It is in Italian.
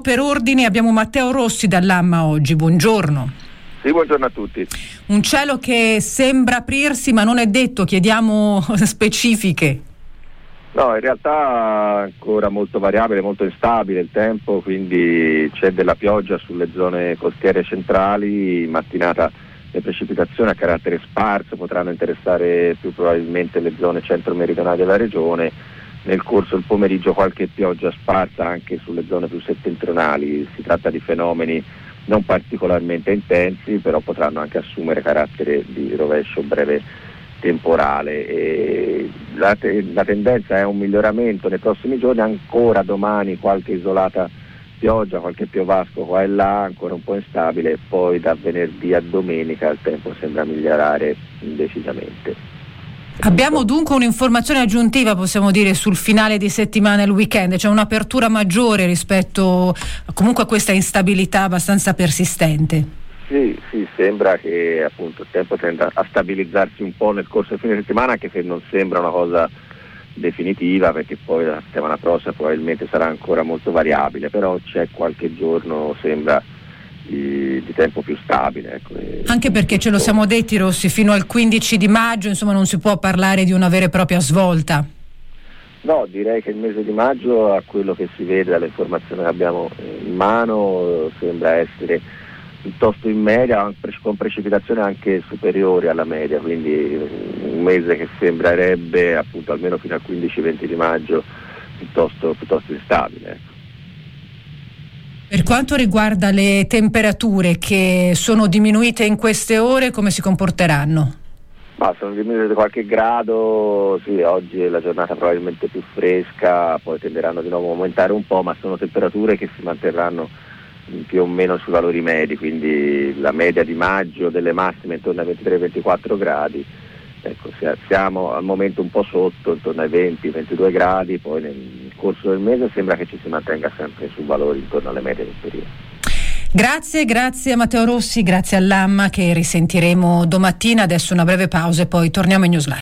per ordine. Abbiamo Matteo Rossi dall'AMMA oggi, buongiorno. Sì, buongiorno a tutti. Un cielo che sembra aprirsi ma non è detto, chiediamo specifiche. No, in realtà ancora molto variabile, molto instabile il tempo, quindi c'è della pioggia sulle zone costiere centrali, in mattinata le precipitazioni a carattere sparso potranno interessare più probabilmente le zone centro-meridionali della regione, nel corso del pomeriggio qualche pioggia sparsa anche sulle zone più settentrionali. Si tratta di fenomeni non particolarmente intensi, però potranno anche assumere carattere di rovescio breve temporale. E la tendenza è un miglioramento nei prossimi giorni, ancora domani qualche isolata pioggia, qualche piovasco qua e là, ancora un po' instabile, poi da venerdì a domenica il tempo sembra migliorare decisamente. Abbiamo dunque un'informazione aggiuntiva, possiamo dire, sul finale di settimana e il weekend, c'è un'apertura maggiore rispetto comunque a questa instabilità abbastanza persistente. Sì, sembra che appunto il tempo tenda a stabilizzarsi un po' nel corso del fine settimana, anche se non sembra una cosa definitiva, perché poi la settimana prossima probabilmente sarà ancora molto variabile, però c'è qualche giorno, sembra, di tempo più stabile. Ecco. Anche perché ce lo siamo detti, Rossi, fino al 15 di maggio insomma non si può parlare di una vera e propria svolta. No, direi che il mese di maggio, a quello che si vede dalle informazioni che abbiamo in mano, sembra essere piuttosto in media, con precipitazioni anche superiori alla media, quindi un mese che sembrerebbe appunto almeno fino al 15-20 di maggio piuttosto instabile. Ecco. Per quanto riguarda le temperature che sono diminuite in queste ore, come si comporteranno? Ma sono diminuite di qualche grado, sì, oggi è la giornata probabilmente più fresca, poi tenderanno di nuovo a aumentare un po', ma sono temperature che si manterranno più o meno sui valori medi, quindi la media di maggio delle massime intorno ai 23-24 gradi, ecco, siamo al momento un po' sotto, intorno ai 20-22 gradi, poi nel corso del mese sembra che ci si mantenga sempre su valori intorno alle medie del periodo. Grazie a Matteo Rossi, grazie all'AMMA che risentiremo domattina. Adesso una breve pausa e poi torniamo in Newsline.